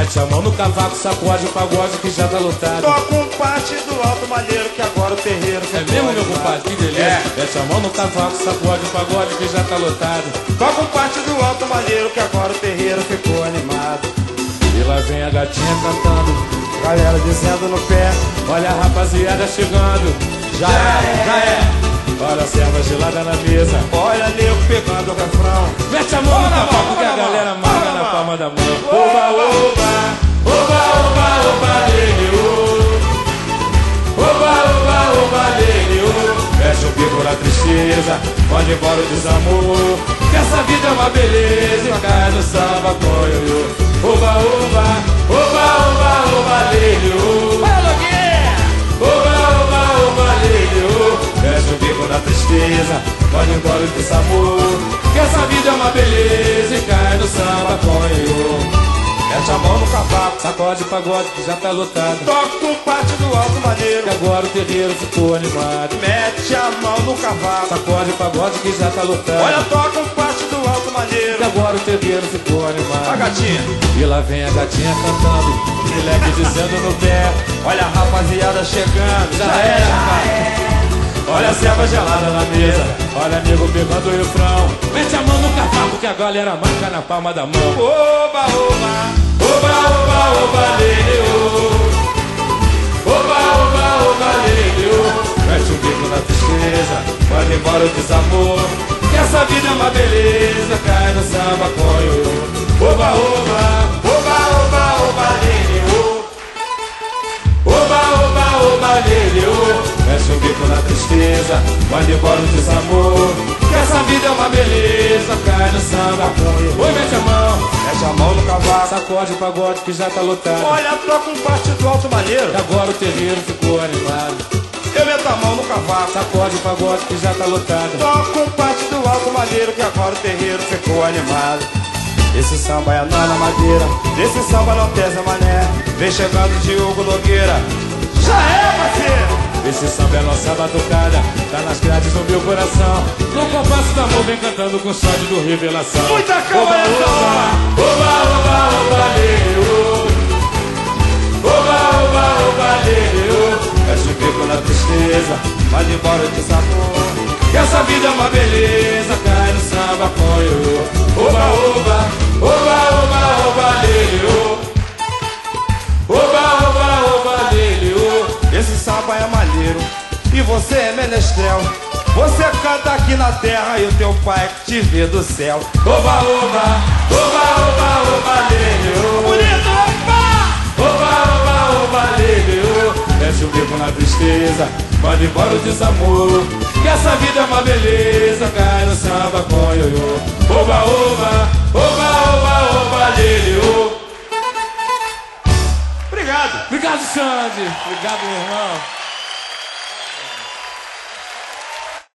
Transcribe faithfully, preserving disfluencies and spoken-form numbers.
Mete a mão no cavaco, sacode o pagode que já tá lotado. Toca um parte do alto malheiro que agora o terreiro É mesmo, meu compadre? Que delícia. É. Mete a mão no cavaco, sacode o pagode que já tá lotado. Toca um parte do alto malheiro que agora o terreiro ficou animado. E lá vem a gatinha cantando, Galera dizendo no pé, olha a rapaziada chegando. já é, já é. Olha a serva gelada na mesa. Olha nego pegando o refrão. Mete a mão no cavaco que a galera marca na palma da mão. Oba, oba, oba, oba, oba, lele, oh. Oba, oba, oba, lele, oh. Mexe o bico na tristeza, manda embora o desamor. Que essa vida é uma beleza e cai no samba com ioiô. Oba, oba, oba, oba, oba, lele, oh. Oba, oba, oba, lele, oh. Mexe o bico na tristeza, manda embora o desamor. Que essa vida é uma beleza e cai no samba com ioiô. Mete a mão no cavaco, Sacode pagode que já tá lotado. toca um parte do alto malheiro. Que agora o terreiro ficou animado. Mete a mão no cavaco. Sacode pagode que já tá lotado. Olha, toca um parte do alto Que malheiro. agora o terreiro ficou A animado. gatinha, E lá vem a gatinha cantando, moleque dizendo no pé. olha a rapaziada chegando. Já é, rapaz. Olha a serva gelada na mesa, olha amigo pegando o refrão. Mete a mão no cavaco que a galera marca na palma da mão. Oba, oba, Oba, oba, oba, lele, oh. Oba, oba, oba, lele, oh. Mete o bico na tristeza, manda embora o desamor. Que essa vida é uma beleza, cai no samba com ioiô. Oba, oba, oba, oba, oba, lele, oh. Oba, oba, oba, lele, oh. Mexe o bico na tristeza, manda embora o desamor. Que essa vida é uma beleza, cai no samba com ioiô. Oi, mete a mão, mete a mão no cavaco. sacode o pagode que já tá lotado. Olha, toca um parte do alto malheiro. E agora o terreiro ficou animado. Eu meto a mão no cavaco. Sacode o pagode que já tá lotado. Toca um parte do alto malheiro que agora o terreiro ficou animado. Esse samba é na madeira, desse samba não pesa mané. Vem chegando Diogo Nogueira. Já é, parceiro! Esse samba é nossa batucada, tá nas grades do meu coração. No compasso da mão vem cantando com o som do Revelação. Muita calma Oba, nessa hora! oba, oba, oba, lele, oh. Oba, oba, oba, lele, oh. Mexe o bico na tristeza, manda embora o desamor. Que essa vida é uma beleza, cai no samba com ioiô. Oba, oba, oba, oba, oba, lele, oh. Oba, oba, oba, lele, oh. Esse samba é malheiro e você é menestrel. Você canta aqui na terra e o teu pai que te vê do céu. Oba, oba, oba, oba, oba, lele, oh. Bonito, opa! Oba, oba, oba, lele, oh. Mexe o bico na tristeza, manda embora o desamor. Que essa vida é uma beleza, cai no samba com ioiô. Oba, oba, oba, oba, oba, lele, oh. Obrigado! Obrigado, Xande. Obrigado, meu irmão.